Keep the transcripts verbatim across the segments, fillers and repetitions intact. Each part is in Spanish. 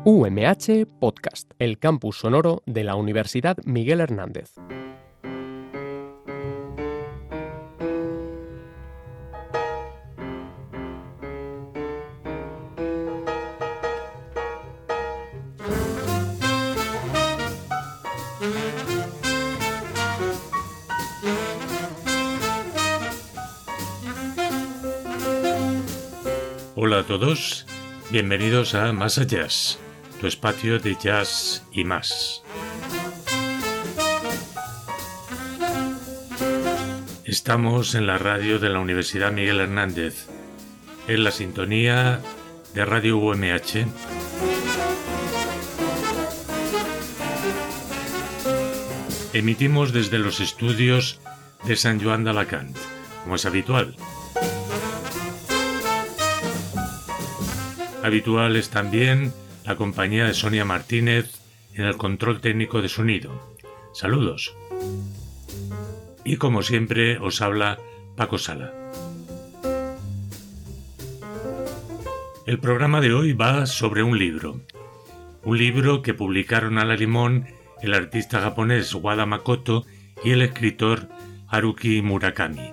U M H Podcast, el campus sonoro de la Universidad Miguel Hernández. Hola a todos, bienvenidos a Más Jazz, tu espacio de jazz y más. Estamos en la radio de la Universidad Miguel Hernández, en la sintonía de Radio U M H. Emitimos desde los estudios de Sant Joan d'Alacant, como es habitual. Habitual es también la compañía de Sonia Martínez en el control técnico de sonido. Saludos. Y como siempre os habla Paco Sala. El programa de hoy va sobre un libro. Un libro que publicaron a la limón el artista japonés Wada Makoto y el escritor Haruki Murakami.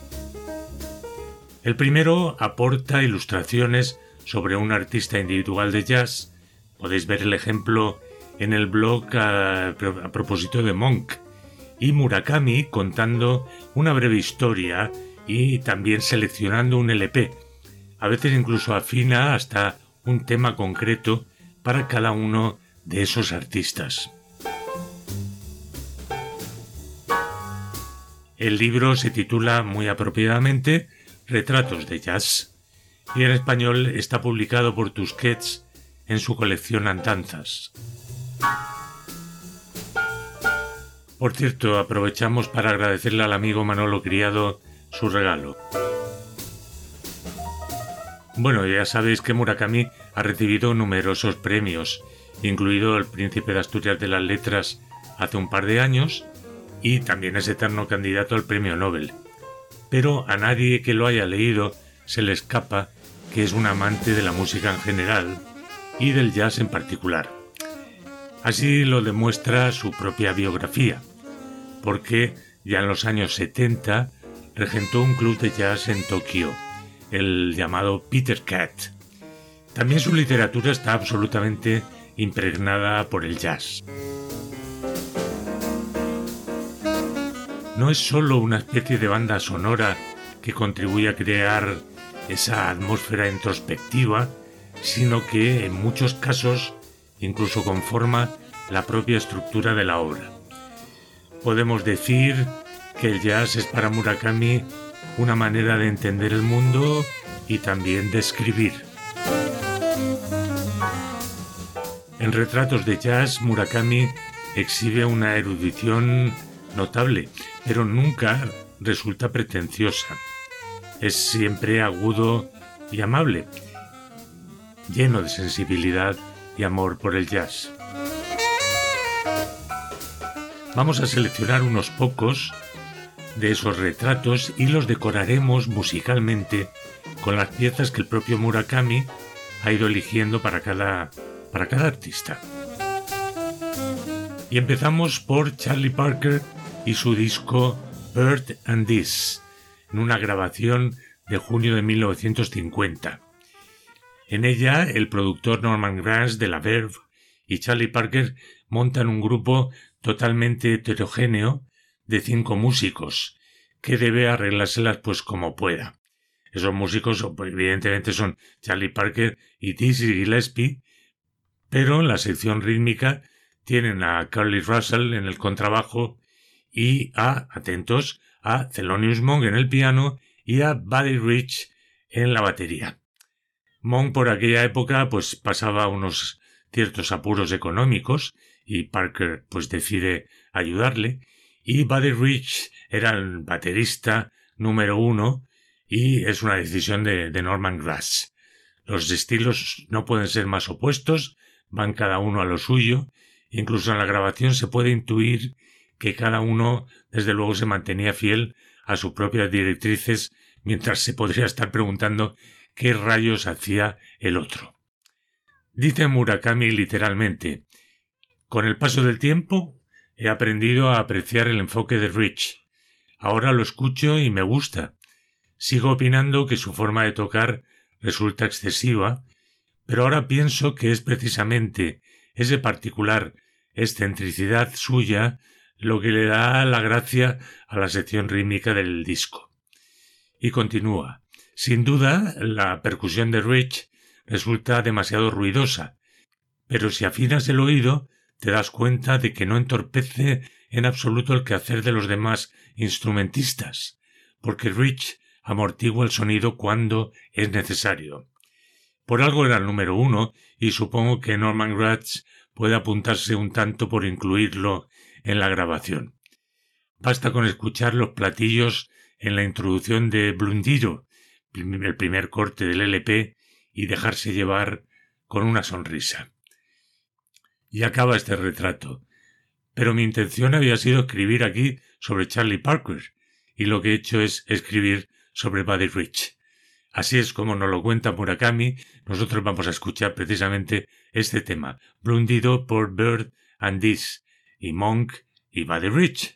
El primero aporta ilustraciones sobre un artista individual de jazz. Podéis ver el ejemplo en el blog a, a propósito de Monk. Y Murakami contando una breve historia y también seleccionando un L P. A veces incluso afina hasta un tema concreto para cada uno de esos artistas. El libro se titula muy apropiadamente Retratos de Jazz. Y en español está publicado por Tusquets en su colección Andanzas. Por cierto, aprovechamos para agradecerle al amigo Manolo Criado su regalo. Bueno, ya sabéis que Murakami ha recibido numerosos premios, incluido el Príncipe de Asturias de las Letras hace un par de años, y también es eterno candidato al Premio Nobel. Pero a nadie que lo haya leído se le escapa que es un amante de la música en general y del jazz en particular. Así lo demuestra su propia biografía, porque ya en los años setenta regentó un club de jazz en Tokio, el llamado Peter Cat. También su literatura está absolutamente impregnada por el jazz. No es solo una especie de banda sonora que contribuye a crear esa atmósfera introspectiva, sino que en muchos casos incluso conforma la propia estructura de la obra. Podemos decir que el jazz es para Murakami una manera de entender el mundo y también de escribir. En Retratos de Jazz, Murakami exhibe una erudición notable, pero nunca resulta pretenciosa. Es siempre agudo y amable, lleno de sensibilidad y amor por el jazz. Vamos a seleccionar unos pocos de esos retratos y los decoraremos musicalmente con las piezas que el propio Murakami ha ido eligiendo para cada, para cada artista. Y empezamos por Charlie Parker y su disco Bird and This, en una grabación de junio de mil novecientos cincuenta. En ella, el productor Norman Granz de la Verve y Charlie Parker montan un grupo totalmente heterogéneo de cinco músicos, que debe arreglárselas pues como pueda. Esos músicos evidentemente son Charlie Parker y Dizzy Gillespie, pero en la sección rítmica tienen a Curly Russell en el contrabajo y a, atentos, a Thelonious Monk en el piano y a Buddy Rich en la batería. Monk por aquella época pues pasaba unos ciertos apuros económicos y Parker pues decide ayudarle, y Buddy Rich era el baterista número uno y es una decisión de, de Norman Granz. Los estilos no pueden ser más opuestos, van cada uno a lo suyo, incluso en la grabación se puede intuir que cada uno desde luego se mantenía fiel a sus propias directrices, mientras se podría estar preguntando qué rayos hacía el otro. Dice Murakami literalmente: con el paso del tiempo he aprendido a apreciar el enfoque de Rich. Ahora lo escucho y me gusta. Sigo opinando que su forma de tocar resulta excesiva, pero ahora pienso que es precisamente esa particular excentricidad suya lo que le da la gracia a la sección rítmica del disco. Y continúa: sin duda, la percusión de Rich resulta demasiado ruidosa, pero si afinas el oído te das cuenta de que no entorpece en absoluto el quehacer de los demás instrumentistas, porque Rich amortigua el sonido cuando es necesario. Por algo era el número uno, y supongo que Norman Gratz puede apuntarse un tanto por incluirlo en la grabación. Basta con escuchar los platillos en la introducción de Blundido, el primer corte del L P, y dejarse llevar con una sonrisa. Y acaba este retrato. Pero mi intención había sido escribir aquí sobre Charlie Parker, y lo que he hecho es escribir sobre Buddy Rich. Así es como nos lo cuenta Murakami. Nosotros vamos a escuchar precisamente este tema, Blundido por Bird and This, y Monk y Buddy Rich.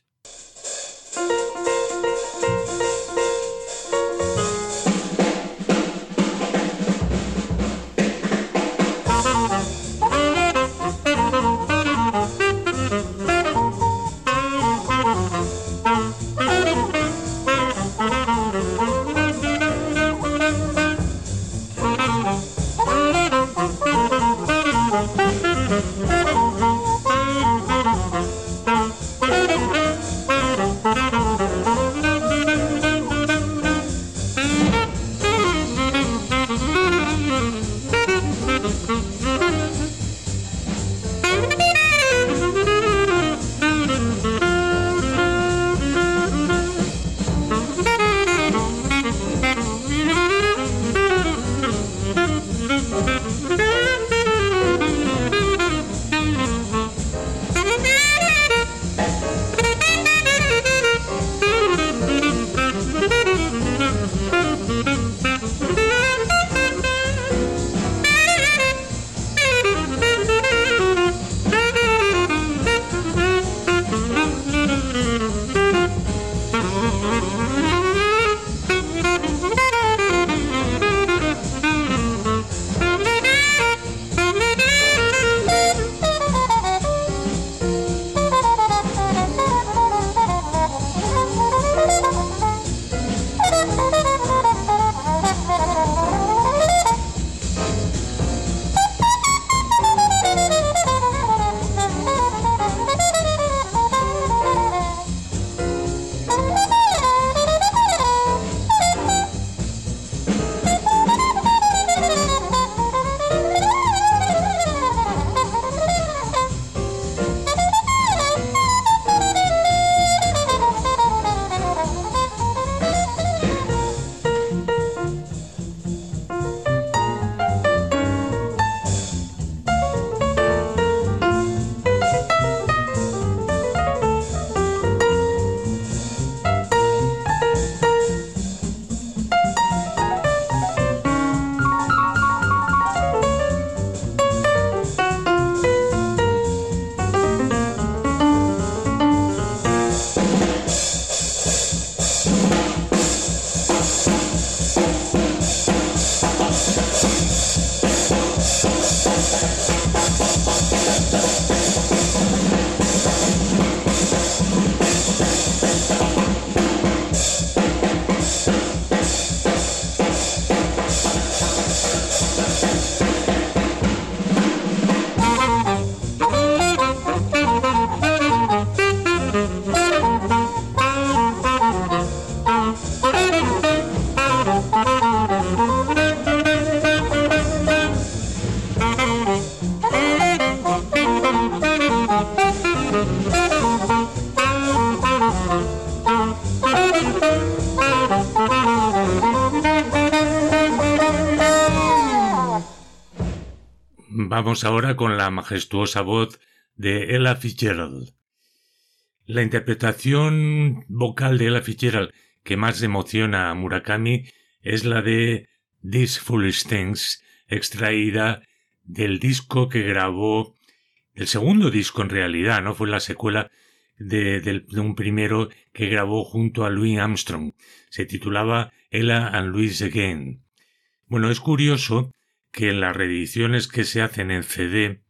Vamos ahora con la majestuosa voz de Ella Fitzgerald. La interpretación vocal de Ella Fitzgerald que más emociona a Murakami es la de These Foolish Things, extraída del disco que grabó, el segundo disco en realidad, ¿no? Fue la secuela de, de, de un primero que grabó junto a Louis Armstrong. Se titulaba Ella and Louis Again. Bueno, es curioso que en las reediciones que se hacen en C D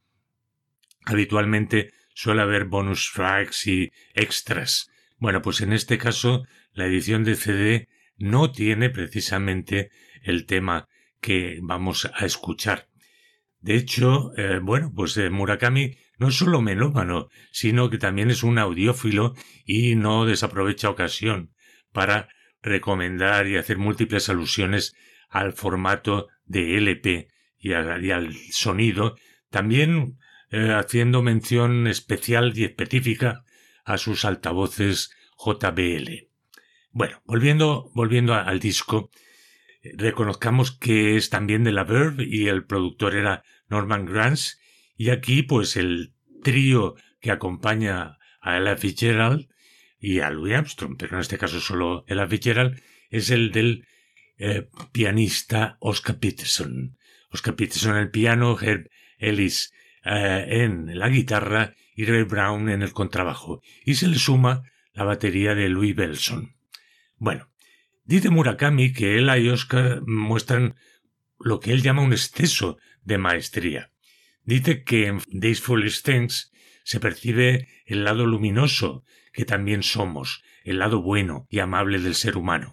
habitualmente suele haber bonus tracks y extras. Bueno, pues en este caso la edición de C D no tiene precisamente el tema que vamos a escuchar. De hecho, eh, bueno, pues eh, Murakami no es solo melómano, sino que también es un audiófilo y no desaprovecha ocasión para recomendar y hacer múltiples alusiones al formato de L P y, a, y al sonido, también eh, haciendo mención especial y específica a sus altavoces J B L. Bueno, volviendo, volviendo a, al disco, eh, reconozcamos que es también de la Verve y el productor era Norman Granz, y aquí pues el trío que acompaña a Ella Fitzgerald y a Louis Armstrong, pero en este caso solo Ella Fitzgerald, es el del eh, pianista Oscar Peterson. Oscar Peterson en el piano, Herb Ellis eh, en la guitarra y Ray Brown en el contrabajo. Y se le suma la batería de Louis Bellson. Bueno, dice Murakami que Ella y Oscar muestran lo que él llama un exceso de maestría. Dice que en These Foolish Things se percibe el lado luminoso que también somos, el lado bueno y amable del ser humano,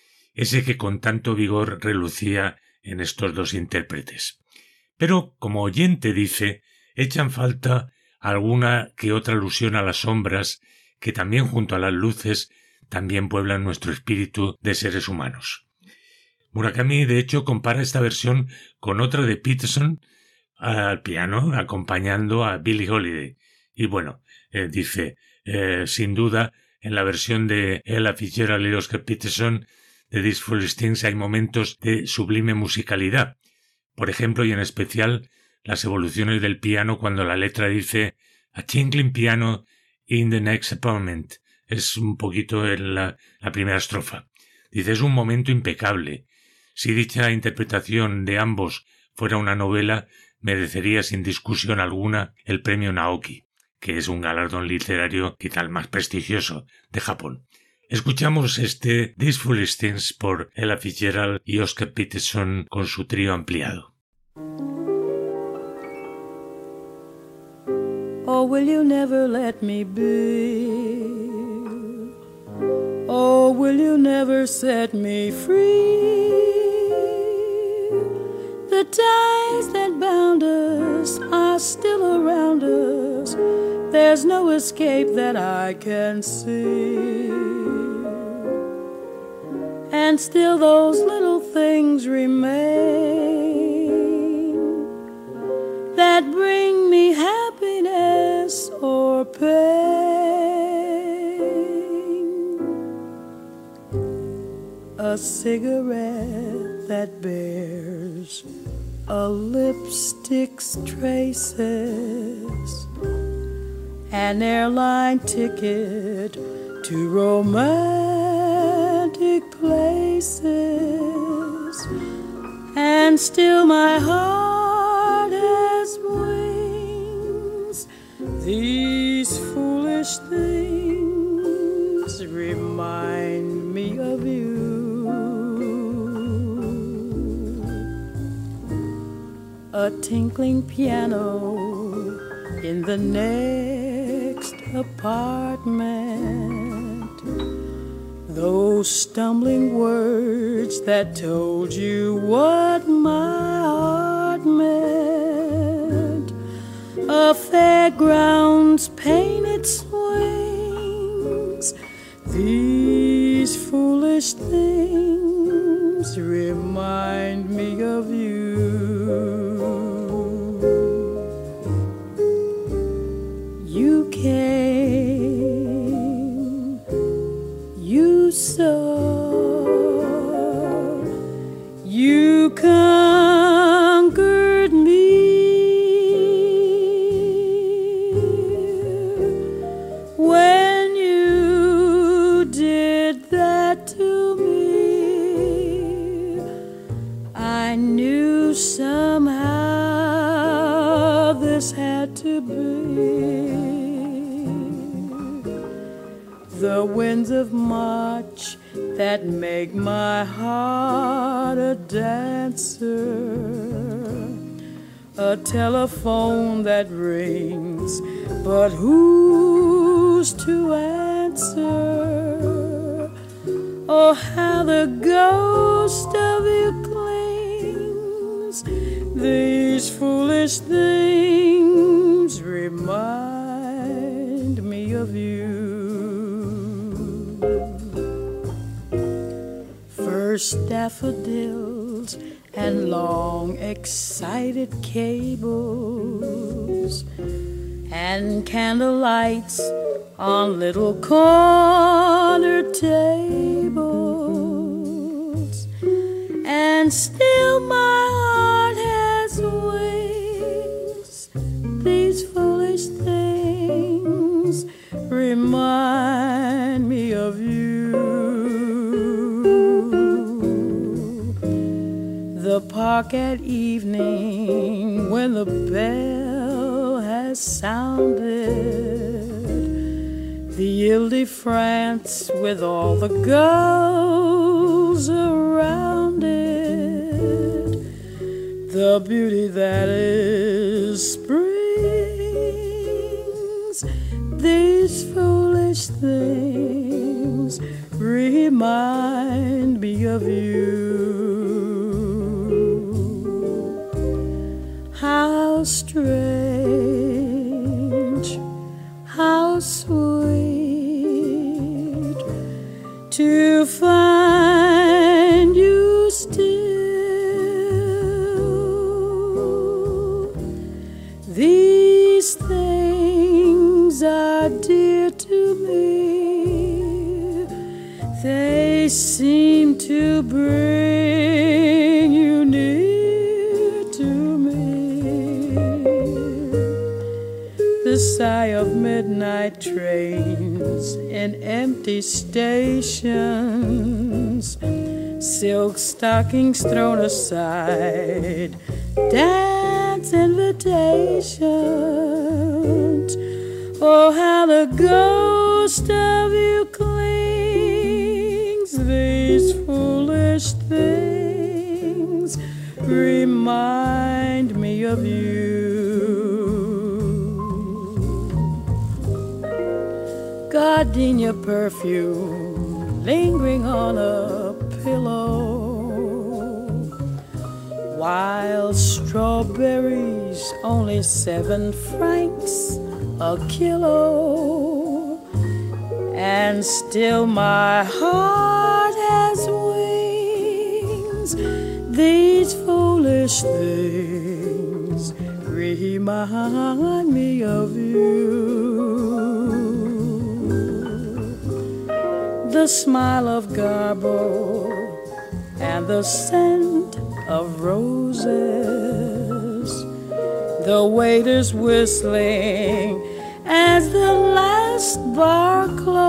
ese que con tanto vigor relucía en estos dos intérpretes. Pero, como oyente dice, echan falta alguna que otra alusión a las sombras que también junto a las luces también pueblan nuestro espíritu de seres humanos. Murakami, de hecho, compara esta versión con otra de Peterson al piano, acompañando a Billie Holiday. Y bueno, eh, dice, eh, sin duda, en la versión de Ella Fitzgerald y Oscar Peterson de These Foolish Things hay momentos de sublime musicalidad. Por ejemplo, y en especial, las evoluciones del piano cuando la letra dice A tinkling piano in the next apartment. Es un poquito en la, la primera estrofa. Dice, es un momento impecable. Si dicha interpretación de ambos fuera una novela, merecería sin discusión alguna el premio Naoki, que es un galardón literario quizá el más prestigioso de Japón. Escuchamos este These Foolish Things por Ella Fitzgerald y Oscar Peterson con su trío ampliado. Oh, will you never let me be? Oh, will you never set me free? The ties that bound us are still around us. There's no escape that I can see. And still those little things remain that bring me happiness or pain. A cigarette that bears a lipstick's traces, an airline ticket to romantic places, and still my heart has wings. These foolish things remind me of you. A tinkling piano in the next apartment. Those stumbling words that told you what my heart meant. A fairground's painted swings. These foolish things remind me of you. You came, you saw, you conquered me. When you did that to me, I knew somehow the winds of March that make my heart a dancer, a telephone that rings, but who's to answer? Oh, how the ghost of you clings. These foolish things remind me of you. First daffodils and long excited cables and candle lights on little corner tables, and still my heart has wings. These foolish things remind me of you. The park at evening when the bell has sounded, the Ile-de-France with all the girls around it, the beauty that is spring's. These foolish things remind me of you. How strange, how sweet to find you still. These things are dear to me. They seem to bring you near to me. The sigh of midnight trains in empty stations, silk stockings thrown aside, dance invitations. Oh, how the ghost of you clings. These foolish things remind me of you. Gardenia perfume lingering on a pillow, wild strawberries only seven francs a kilo, and still my heart has wings. These foolish things remind me of you. The smile of Garbo and the scent of roses, the waiters whistling as the last bar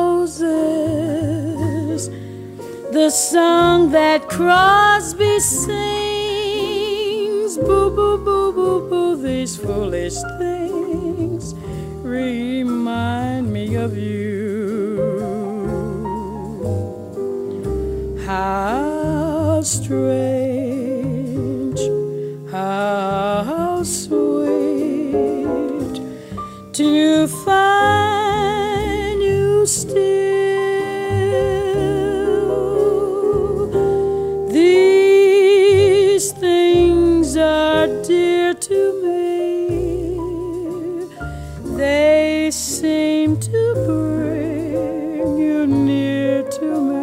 closes, the song that Crosby sings, boo, boo, boo, boo, boo. These foolish things remind me of you. How strange, how sweet to find you still. These things are dear to me. They seem to bring you near to me.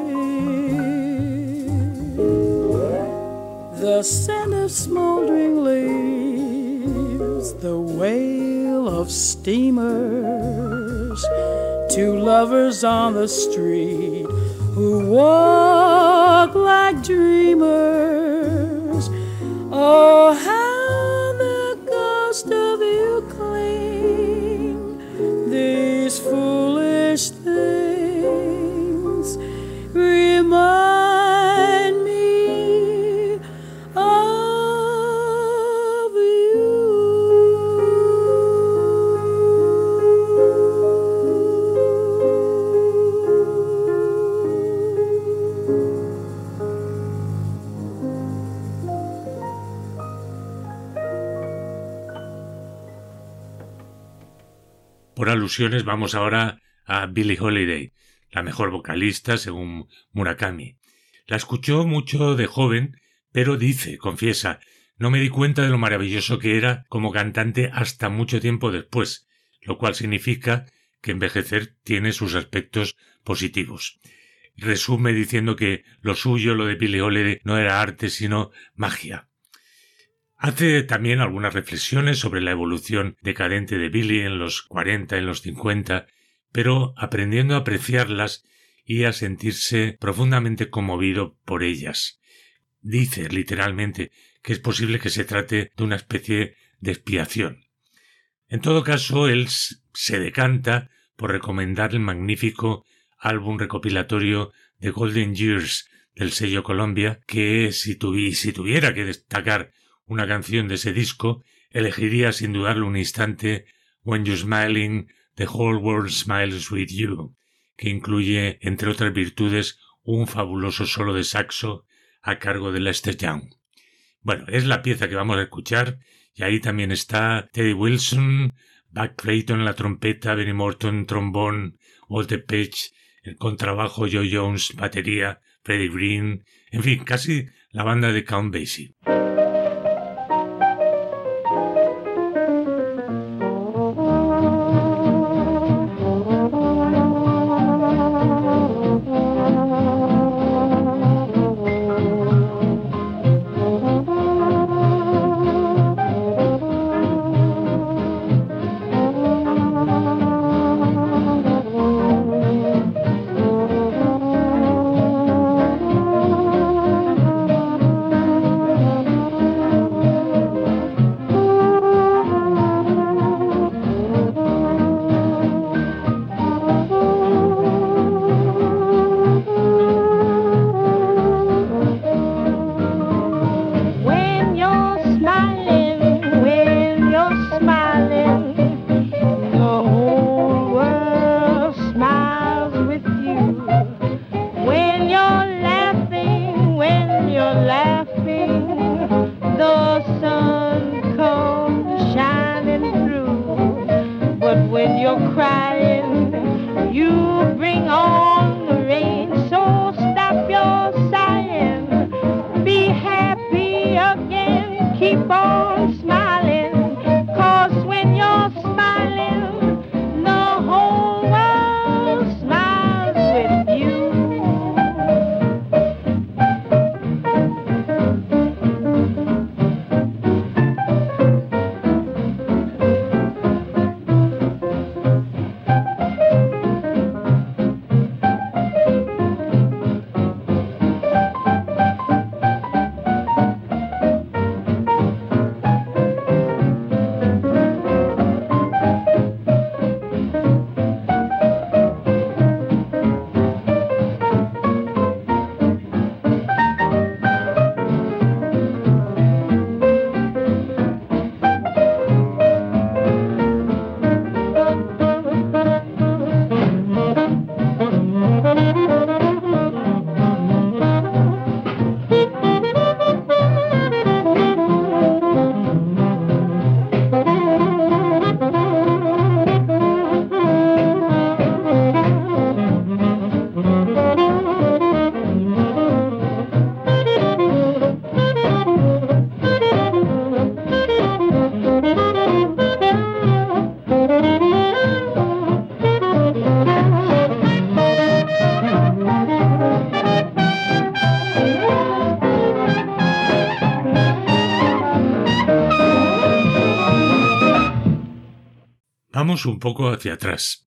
The scent of smoldering leaves, the wail of steamers, two lovers on the street who walk like dreamers. Oh, how the ghost of you cling. These foolish things remind me of you. Por alusiones vamos ahora a Billie Holiday, la mejor vocalista según Murakami. La escuchó mucho de joven, pero dice, confiesa, no me di cuenta de lo maravilloso que era como cantante hasta mucho tiempo después, lo cual significa que envejecer tiene sus aspectos positivos. Resume diciendo que lo suyo, lo de Billie Holiday, no era arte sino magia. Hace también algunas reflexiones sobre la evolución decadente de Billie en los cuarenta, en los cincuenta, pero aprendiendo a apreciarlas y a sentirse profundamente conmovido por ellas. Dice literalmente que es posible que se trate de una especie de expiación. En todo caso, él se decanta por recomendar el magnífico álbum recopilatorio de Golden Years del sello Columbia, que si, tuvi, si tuviera que destacar una canción de ese disco, elegiría sin dudarlo un instante When You're Smiling, The Whole World Smiles With You, que incluye, entre otras virtudes, un fabuloso solo de saxo a cargo de Lester Young. Bueno, es la pieza que vamos a escuchar, y ahí también está Teddy Wilson, Buck Clayton en la trompeta, Benny Morton, trombón, Walter Page, el contrabajo, Joe Jones, batería, Freddie Green, en fin, casi la banda de Count Basie. Vamos un poco hacia atrás.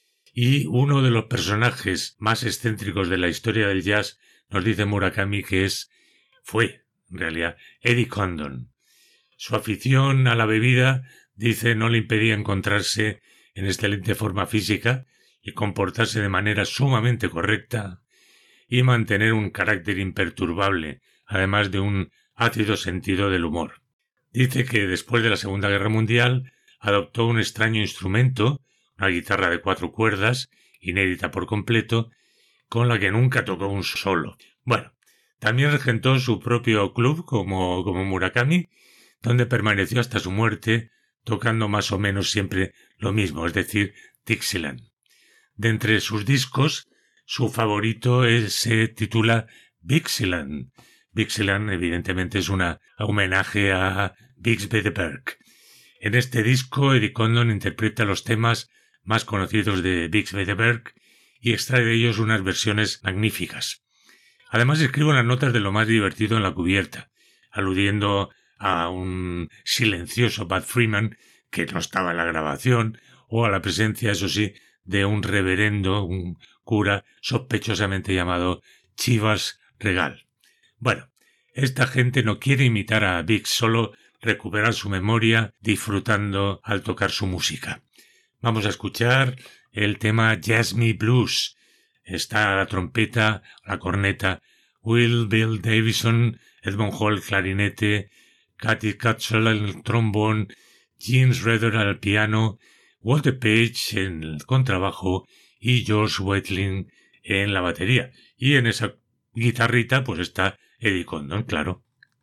Y uno de los personajes más excéntricos de la historia del jazz nos dice Murakami que es, fue, en realidad, Eddie Condon. Su afición a la bebida, dice, no le impedía encontrarse en excelente forma física y comportarse de manera sumamente correcta y mantener un carácter imperturbable, además de un ácido sentido del humor. Dice que después de la Segunda Guerra Mundial adoptó un extraño instrumento, una guitarra de cuatro cuerdas, inédita por completo, con la que nunca tocó un solo. Bueno, también regentó su propio club como, como Murakami, donde permaneció hasta su muerte tocando más o menos siempre lo mismo, es decir, Dixieland. De entre sus discos, su favorito es, se titula Dixieland. Dixieland, evidentemente, es un homenaje a Bixby the Burke. En este disco, Eddie Condon interpreta los temas más conocidos de Bixby the Burke y extrae de ellos unas versiones magníficas. Además, escribe unas notas de lo más divertido en la cubierta, aludiendo a un silencioso Bud Freeman que no estaba en la grabación, o a la presencia, eso sí, de un reverendo, un cura sospechosamente llamado Chivas Regal. Bueno, esta gente no quiere imitar a Bix, solo recuperar su memoria disfrutando al tocar su música. Vamos a escuchar el tema Jazz Me Blues. Está la trompeta, la corneta, Will Bill Davison, Edmond Hall clarinete, Cathy Cutshall el trombón, James Redder al piano, Walter Page en el contrabajo y George Weitling en la batería. Y en esa guitarrita pues está Eddie Condon, claro.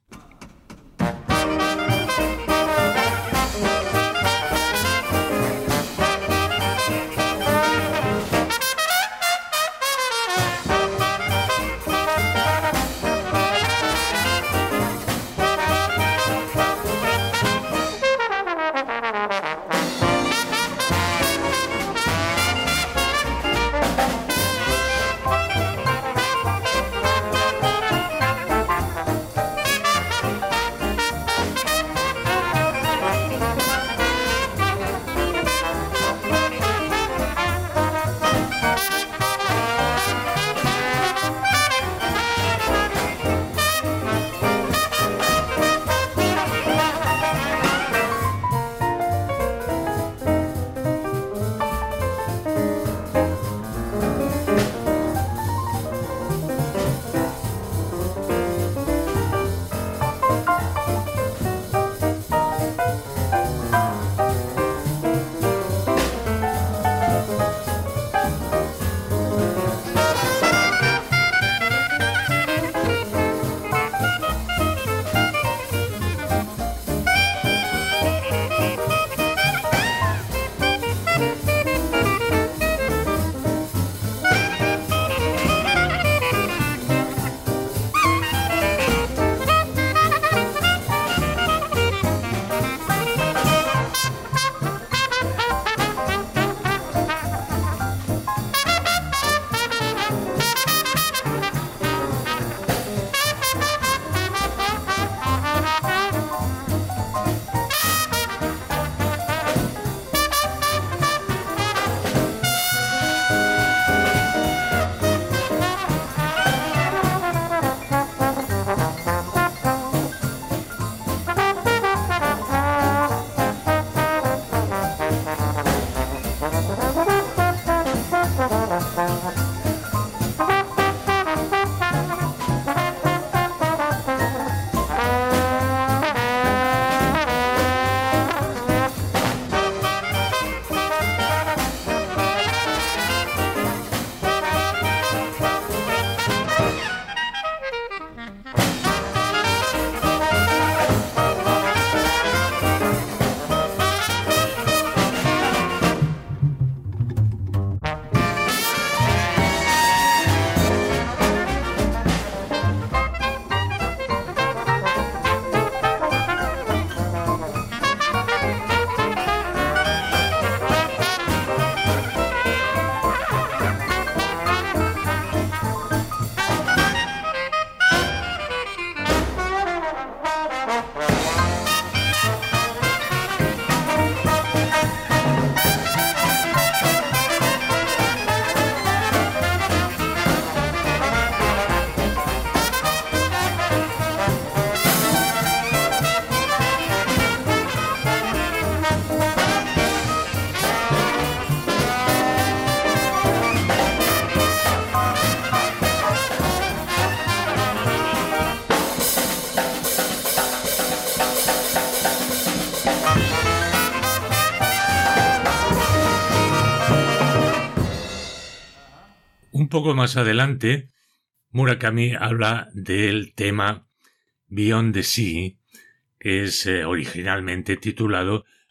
Un poco más adelante, Murakami habla del tema Beyond the Sea, que es eh, originalmente titulado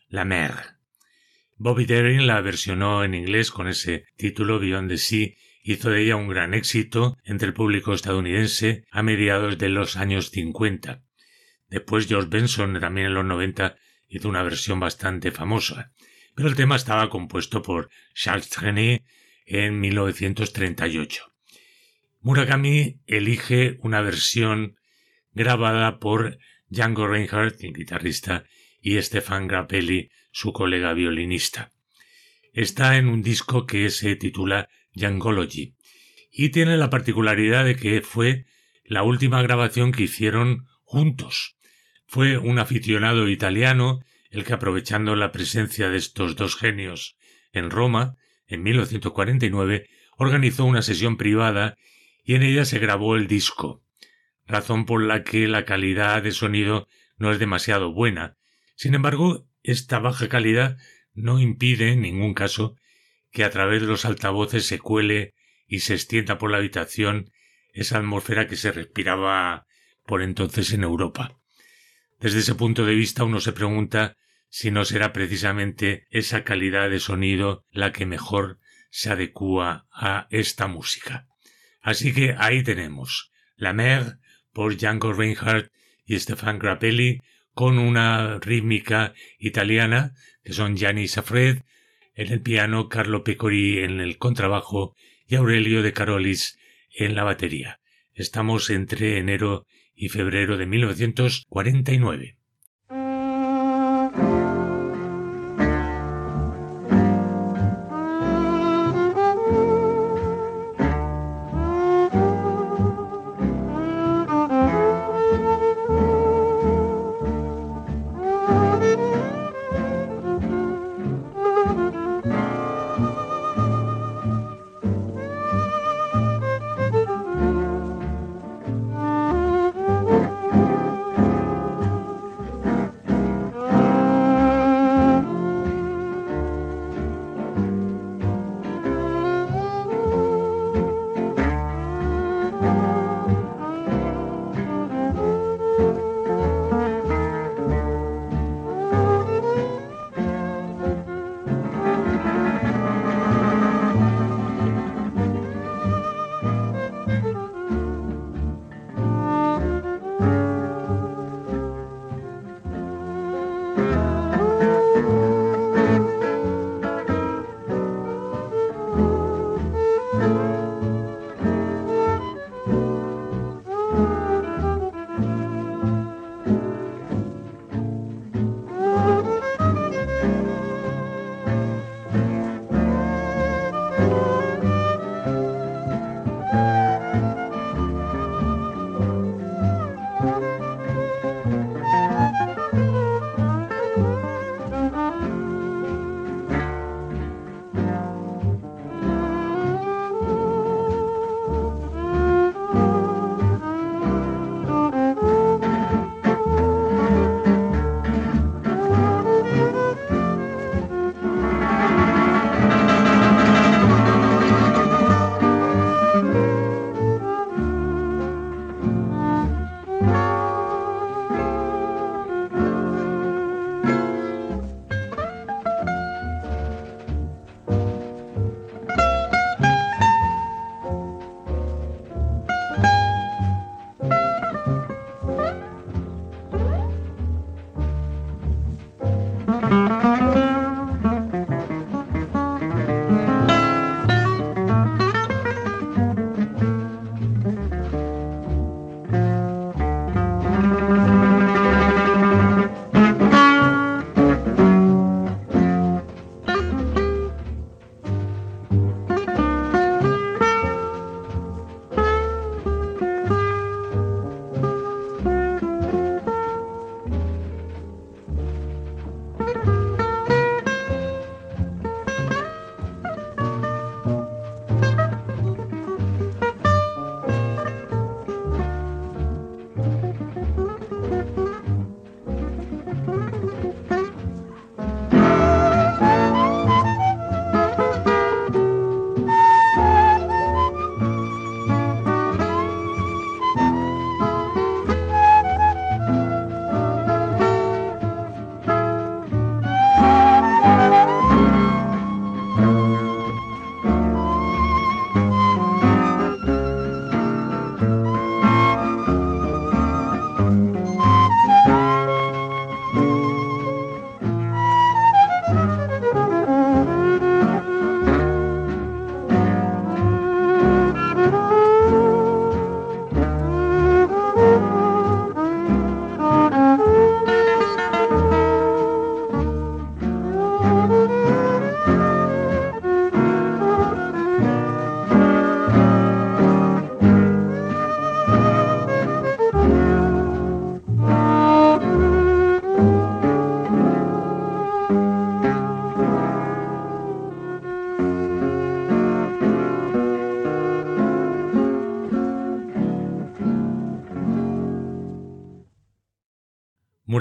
La Mer. Bobby Darin la versionó en inglés con ese título, Beyond the Sea, hizo de ella un gran éxito entre el público estadounidense a mediados de los años cincuenta. Después George Benson, también en los noventa, hizo una versión bastante famosa, pero el tema estaba compuesto por Charles Trenet en mil novecientos treinta y ocho. Murakami elige una versión grabada por Django Reinhardt, el guitarrista, y Stefan Grappelli, su colega violinista. Está en un disco que se titula Djangology y tiene la particularidad de que fue la última grabación que hicieron juntos. Fue un aficionado italiano el que, aprovechando la presencia de estos dos genios en Roma, en mil novecientos cuarenta y nueve, organizó una sesión privada y en ella se grabó el disco, razón por la que la calidad de sonido no es demasiado buena. Sin embargo, esta baja calidad no impide en ningún caso que a través de los altavoces se cuele y se extienda por la habitación esa atmósfera que se respiraba por entonces en Europa. Desde ese punto de vista uno se pregunta si no será precisamente esa calidad de sonido la que mejor se adecúa a esta música. Así que ahí tenemos La Mer por Django Reinhardt y Stefan Grappelli, con una rítmica italiana que son Gianni Safred en el piano, Carlo Pecori en el contrabajo y Aurelio De Carolis en la batería. Estamos entre enero y febrero de mil novecientos cuarenta y nueve.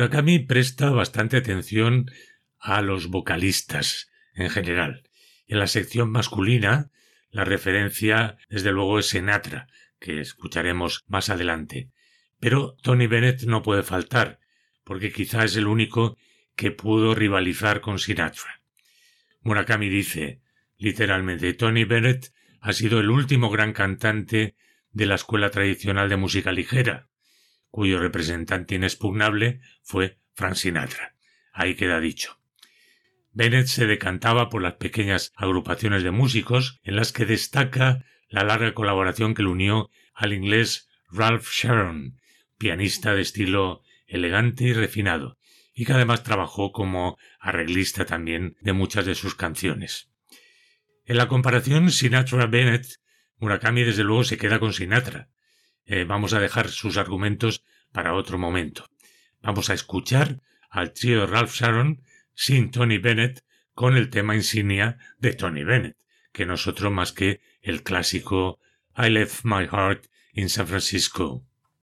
Murakami presta bastante atención a los vocalistas en general. En la sección masculina, la referencia, desde luego, es Sinatra, que escucharemos más adelante. Pero Tony Bennett no puede faltar, porque quizá es el único que pudo rivalizar con Sinatra. Murakami dice, literalmente, Tony Bennett ha sido el último gran cantante de la escuela tradicional de música ligera, cuyo representante inexpugnable fue Frank Sinatra. Ahí queda dicho. Bennett se decantaba por las pequeñas agrupaciones de músicos, en las que destaca la larga colaboración que le unió al inglés Ralph Sharon, pianista de estilo elegante y refinado, y que además trabajó como arreglista también de muchas de sus canciones. En la comparación Sinatra-Bennett, Murakami desde luego se queda con Sinatra. Eh, vamos a dejar sus argumentos para otro momento. Vamos a escuchar al trío de Ralph Sharon sin Tony Bennett con el tema insignia de Tony Bennett, que no es otro más que el clásico I Left My Heart in San Francisco.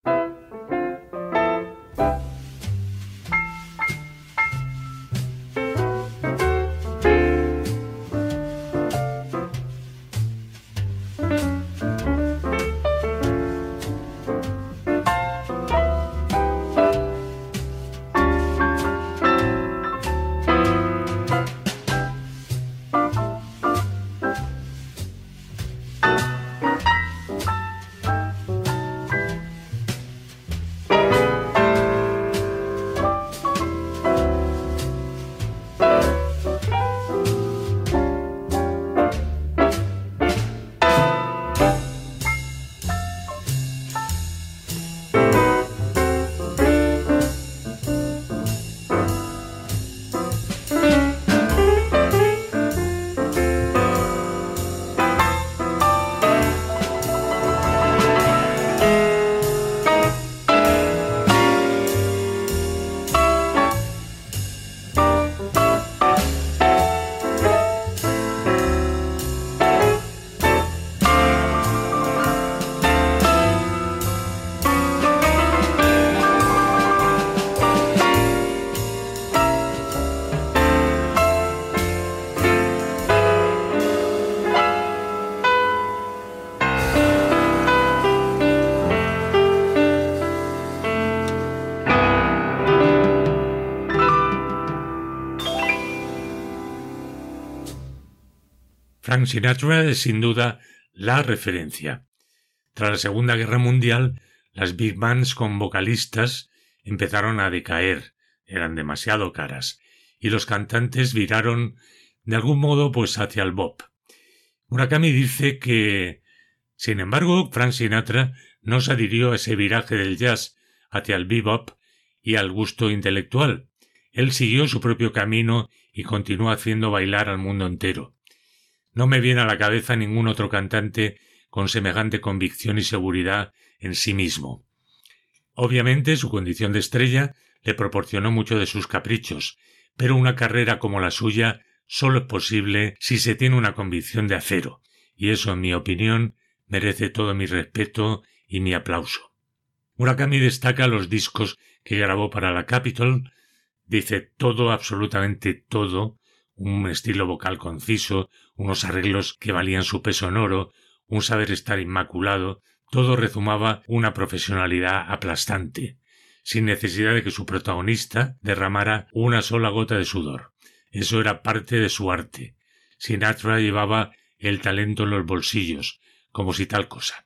Frank Sinatra es sin duda la referencia. Tras la Segunda Guerra Mundial, las big bands con vocalistas empezaron a decaer, eran demasiado caras, y los cantantes viraron de algún modo pues hacia el bop. Murakami dice que, sin embargo, Frank Sinatra no se adhirió a ese viraje del jazz hacia el bebop y al gusto intelectual. Él siguió su propio camino y continuó haciendo bailar al mundo entero. No me viene a la cabeza ningún otro cantante con semejante convicción y seguridad en sí mismo. Obviamente, su condición de estrella le proporcionó mucho de sus caprichos, pero una carrera como la suya solo es posible si se tiene una convicción de acero, y eso, en mi opinión, merece todo mi respeto y mi aplauso. Murakami destaca los discos que grabó para la Capitol, dice todo, absolutamente todo, un estilo vocal conciso, unos arreglos que valían su peso en oro, un saber estar inmaculado, todo rezumaba una profesionalidad aplastante, sin necesidad de que su protagonista derramara una sola gota de sudor. Eso era parte de su arte. Sinatra llevaba el talento en los bolsillos, como si tal cosa.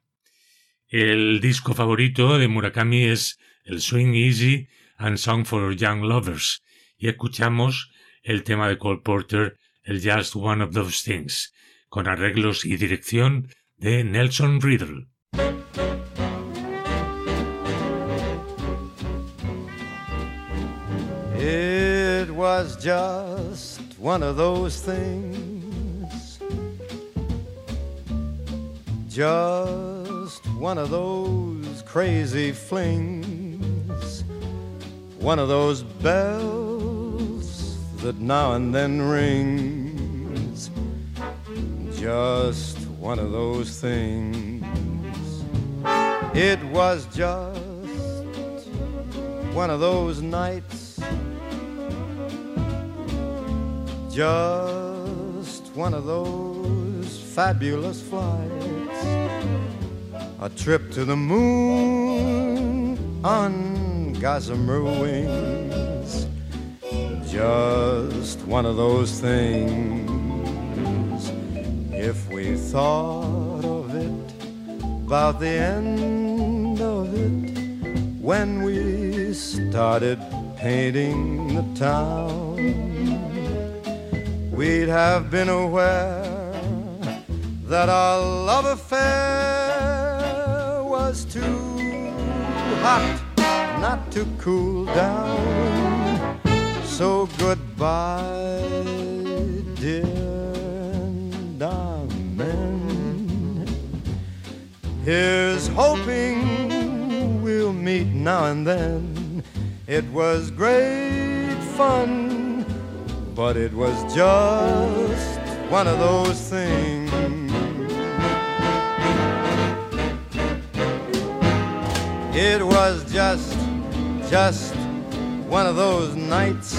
El disco favorito de Murakami es el Swing Easy and Song for Young Lovers, y escuchamos el tema de Cole Porter, el Just One of Those Things, con arreglos y dirección de Nelson Riddle. It was just one of those things, just one of those crazy flings, one of those bells that now and then rings, just one of those things. It was just one of those nights just one of those fabulous flights, a trip to the moon on gossamer wings, just one of those things. If we thought of it, about the end of it, when we started painting the town, we'd have been aware that our love affair was too hot not to cool down. So goodbye, dear, and amen. Here's hoping we'll meet now and then. It was great fun, but it was just one of those things. It was just, just one of those nights,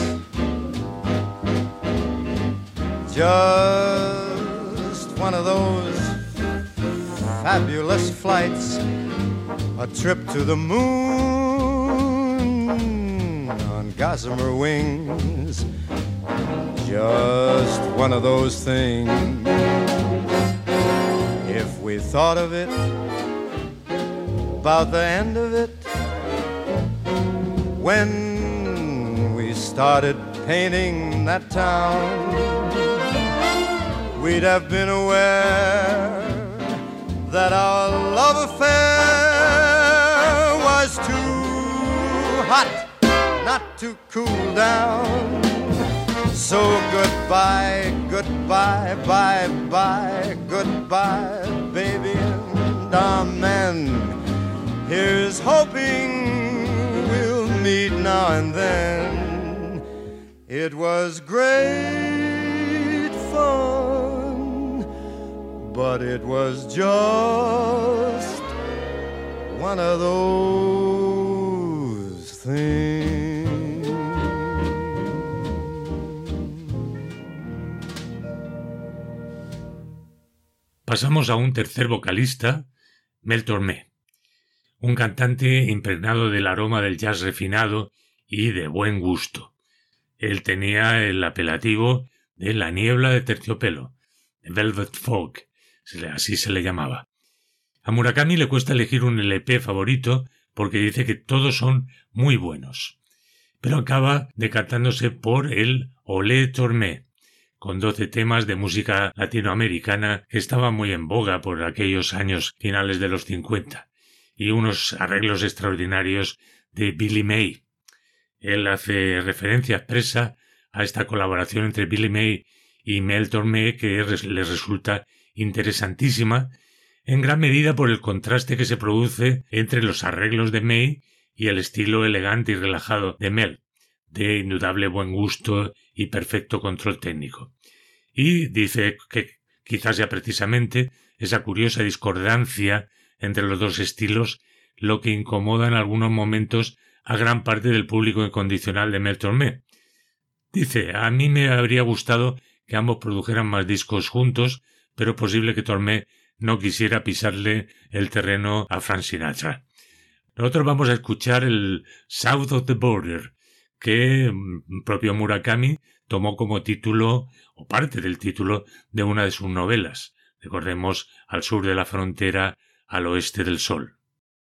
just one of those fabulous flights, a trip to the moon on gossamer wings, just one of those things. If we thought of it, about the end of it, when we started painting that town, we'd have been aware that our love affair was too hot not to cool down. So goodbye, goodbye, bye, bye, goodbye, baby, and amen. Here's hoping we'll meet now and then. It was great fun, but it was just one of those things. Pasamos a un tercer vocalista, Mel Tormé, un cantante impregnado del aroma del jazz refinado y de buen gusto. Él tenía el apelativo de la niebla de terciopelo, de Velvet Fog, así se le llamaba. A Murakami le cuesta elegir un L P favorito porque dice que todos son muy buenos, pero acaba decantándose por el Olé Tormé, con doce temas de música latinoamericana que estaba muy en boga por aquellos años finales de los cincuenta, y unos arreglos extraordinarios de Billy May. Él hace referencia expresa a esta colaboración entre Billy May y Mel Tormé, que les resulta interesantísima, en gran medida por el contraste que se produce entre los arreglos de May y el estilo elegante y relajado de Mel, de indudable buen gusto y perfecto control técnico. Y dice que quizás ya precisamente esa curiosa discordancia entre los dos estilos lo que incomoda en algunos momentos a gran parte del público incondicional de Mel Tormé. Dice, a mí me habría gustado que ambos produjeran más discos juntos, pero es posible que Tormé no quisiera pisarle el terreno a Frank Sinatra. Nosotros vamos a escuchar el South of the Border, que el propio Murakami tomó como título, o parte del título, de una de sus novelas. Recordemos, Al sur de la frontera, al oeste del sol.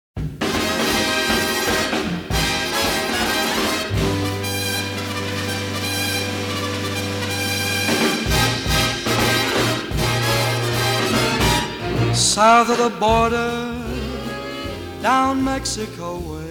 South of the border, down Mexico way,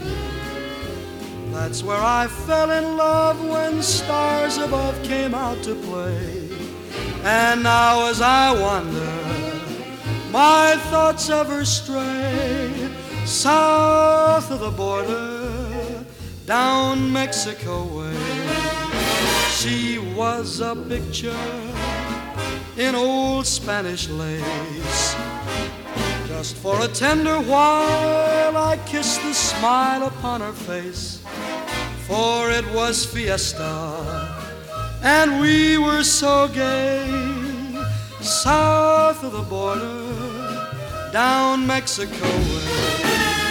that's where I fell in love when stars above came out to play. And now as I wander, my thoughts ever stray, south of the border, down Mexico way. She was a picture in old Spanish lace. Just for a tender while I kissed the smile upon her face, for it was fiesta and we were so gay. South of the border, down Mexico way.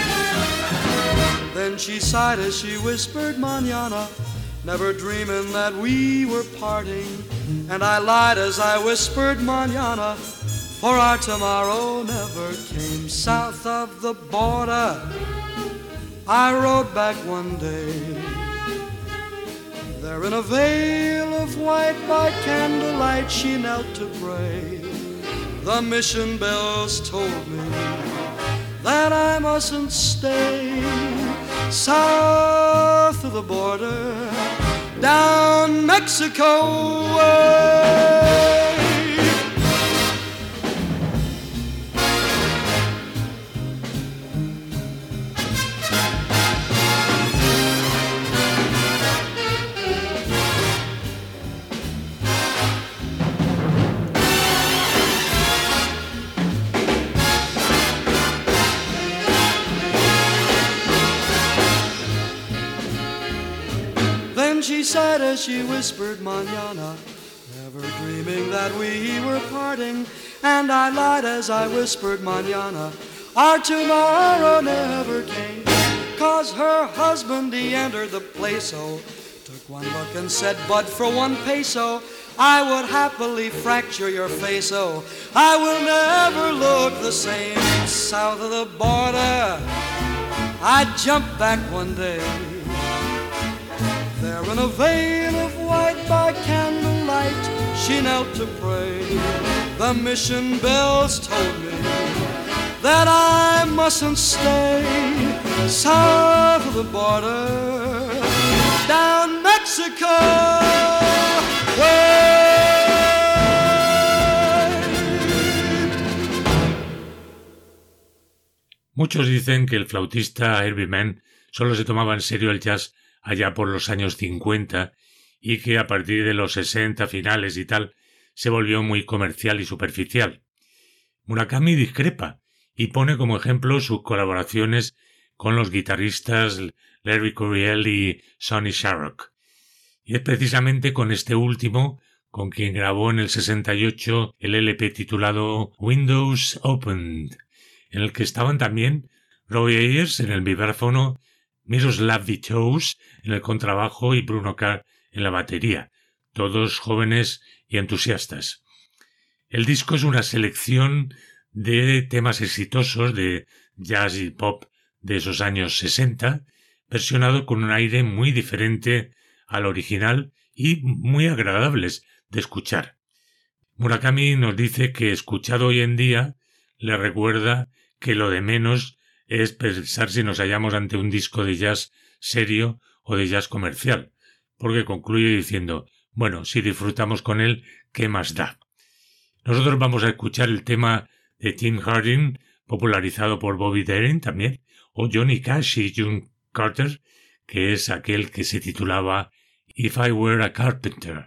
Then she sighed as she whispered mañana, never dreaming that we were parting. And I lied as I whispered mañana, for our tomorrow never came. South of the border, I rode back one day. There in a veil of white by candlelight she knelt to pray. The mission bells told me that I mustn't stay. South of the border, down Mexico way. She sighed as she whispered mañana, never dreaming that we were parting. And I lied as I whispered mañana, our tomorrow never came. Cause her husband, he entered the place, oh, took one look and said, but for one peso, I would happily fracture your face, oh, I will never look the same. South of the border, I jumped back one day. There in a veil of white by candlelight, she knelt to pray. The mission bells told me that I mustn't stay. South of the border, down Mexico way. Muchos dicen que el flautista Herbie Mann solo se tomaba en serio el jazz allá por los años cincuenta y que a partir de los sesenta finales y tal se volvió muy comercial y superficial. Murakami discrepa y pone como ejemplo sus colaboraciones con los guitarristas Larry Coryell y Sonny Sharrock. Y es precisamente con este último con quien grabó en el sesenta y ocho el L P titulado Windows Opened, en el que estaban también Roy Ayers en el vibráfono, Miroslav Vitous en el contrabajo y Bruno Carr en la batería, todos jóvenes y entusiastas. El disco es una selección de temas exitosos de jazz y pop de esos años sesenta, versionado con un aire muy diferente al original y muy agradables de escuchar. Murakami nos dice que escuchado hoy en día le recuerda que lo de menos es pensar si nos hallamos ante un disco de jazz serio o de jazz comercial, porque concluye diciendo, bueno, si disfrutamos con él, ¿qué más da? Nosotros vamos a escuchar el tema de Tim Hardin, popularizado por Bobby Darin también, o Johnny Cash y June Carter, que es aquel que se titulaba If I Were a Carpenter.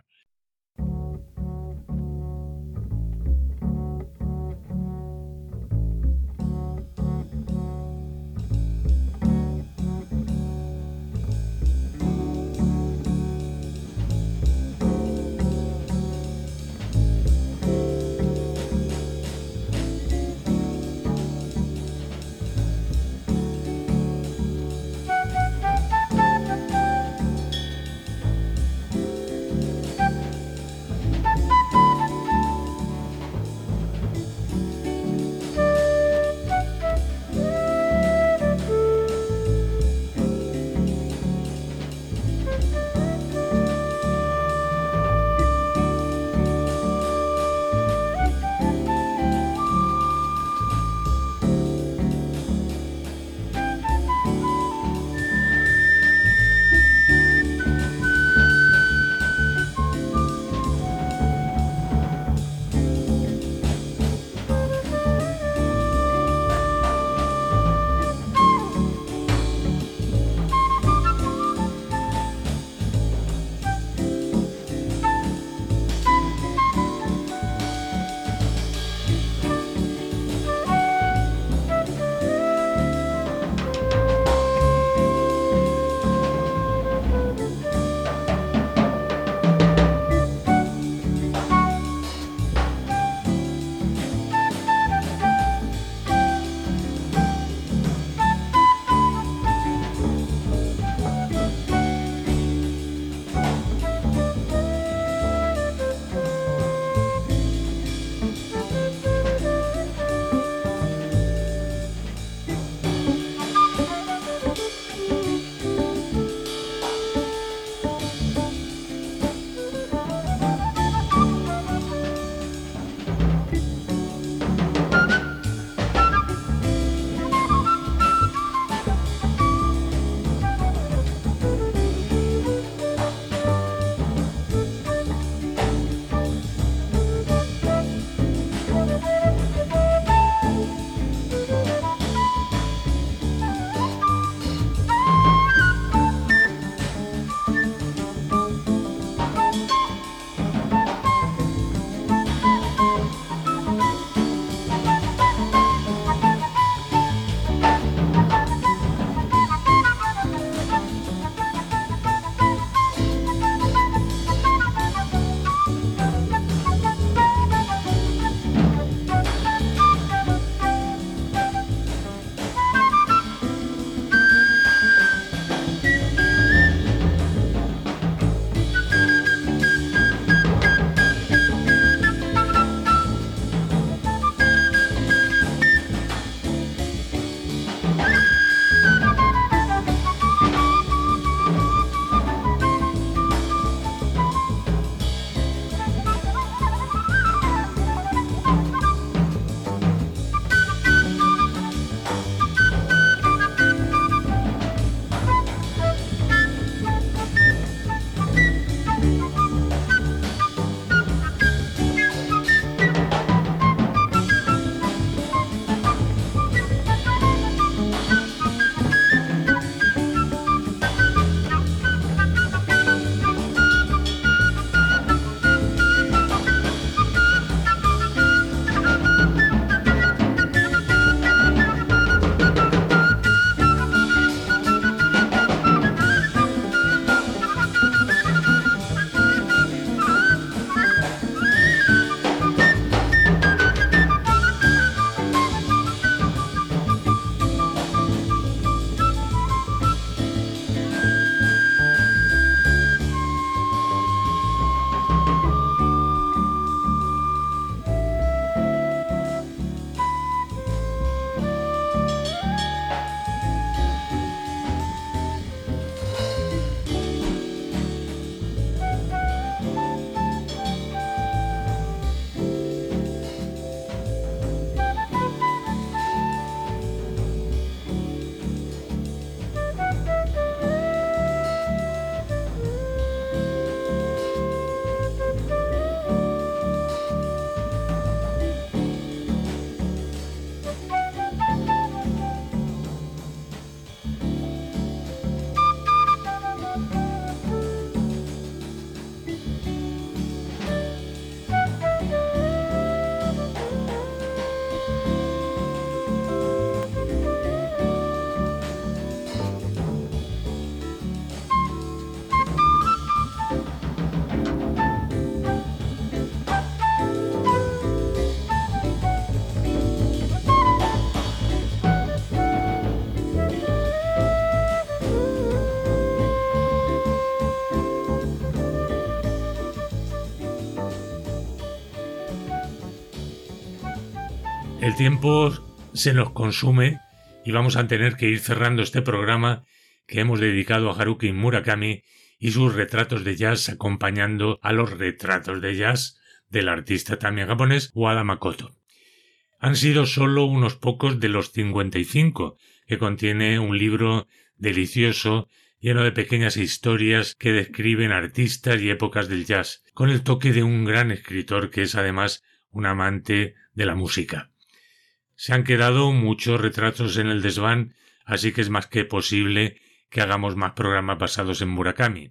El tiempo se nos consume y vamos a tener que ir cerrando este programa que hemos dedicado a Haruki Murakami y sus retratos de jazz acompañando a los retratos de jazz del artista también japonés Wada Makoto. Han sido solo unos pocos de los cincuenta y cinco que contiene un libro delicioso lleno de pequeñas historias que describen artistas y épocas del jazz, con el toque de un gran escritor que es además un amante de la música. Se han quedado muchos retratos en el desván, así que es más que posible que hagamos más programas basados en Murakami.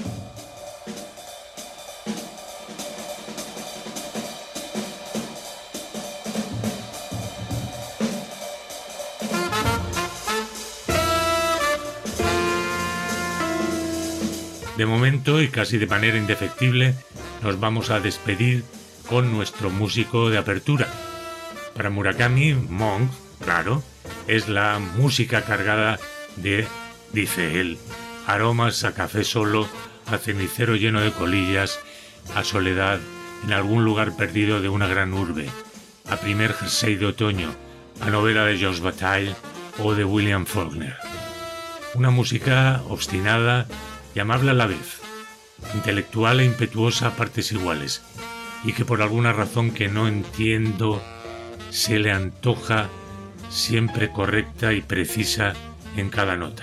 De momento, y casi de manera indefectible, nos vamos a despedir con nuestro músico de apertura. Para Murakami, Monk, claro, es la música cargada de, dice él, aromas a café solo, a cenicero lleno de colillas, a soledad en algún lugar perdido de una gran urbe, a primer jersey de otoño, a novela de Georges Bataille o de William Faulkner. Una música obstinada y amable a la vez, intelectual e impetuosa a partes iguales, y que por alguna razón que no entiendo se le antoja siempre correcta y precisa en cada nota.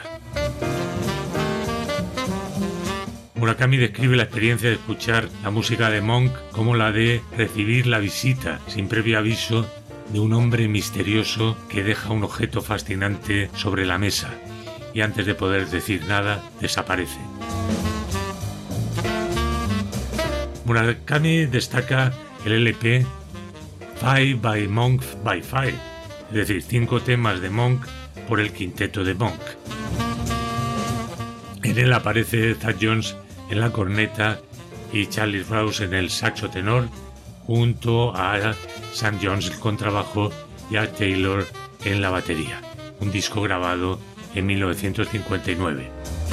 Murakami describe la experiencia de escuchar la música de Monk como la de recibir la visita, sin previo aviso, de un hombre misterioso que deja un objeto fascinante sobre la mesa y antes de poder decir nada, desaparece. Murakami destaca el L P Five by Monk by Five, es decir, cinco temas de Monk por el quinteto de Monk. En él aparece Thad Jones en la corneta y Charlie Rouse en el saxo tenor, junto a Sam Jones el contrabajo y a Taylor en la batería. Un disco grabado en mil novecientos cincuenta y nueve.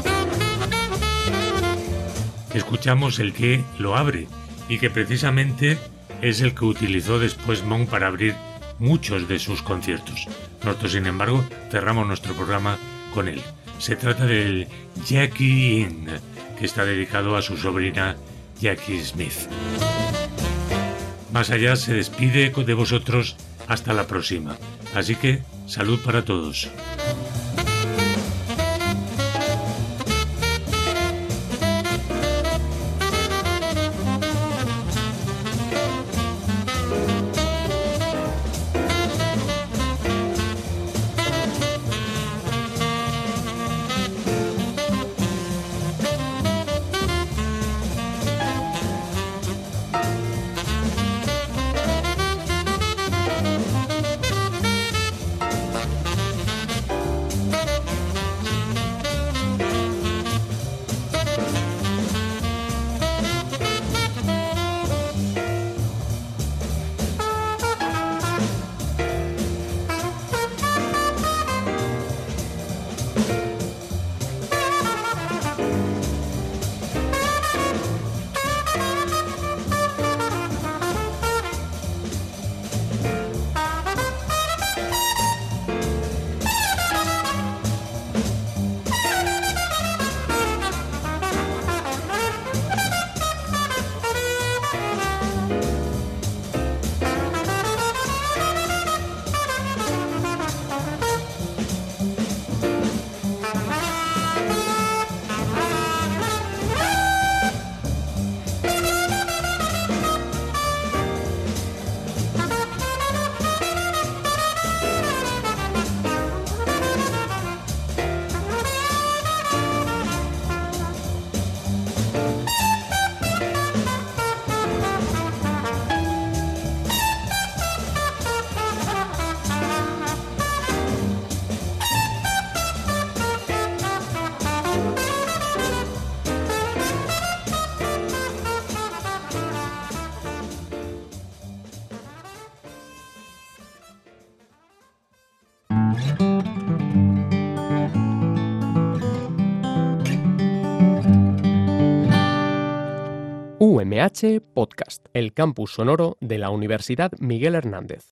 Escuchamos el que lo abre y que precisamente es el que utilizó después Monk para abrir muchos de sus conciertos. Nosotros, sin embargo, cerramos nuestro programa con él. Se trata del Jackie In, que está dedicado a su sobrina Jackie Smith. Más allá se despide de vosotros hasta la próxima. Así que, salud para todos. U M H Podcast, el campus sonoro de la Universidad Miguel Hernández.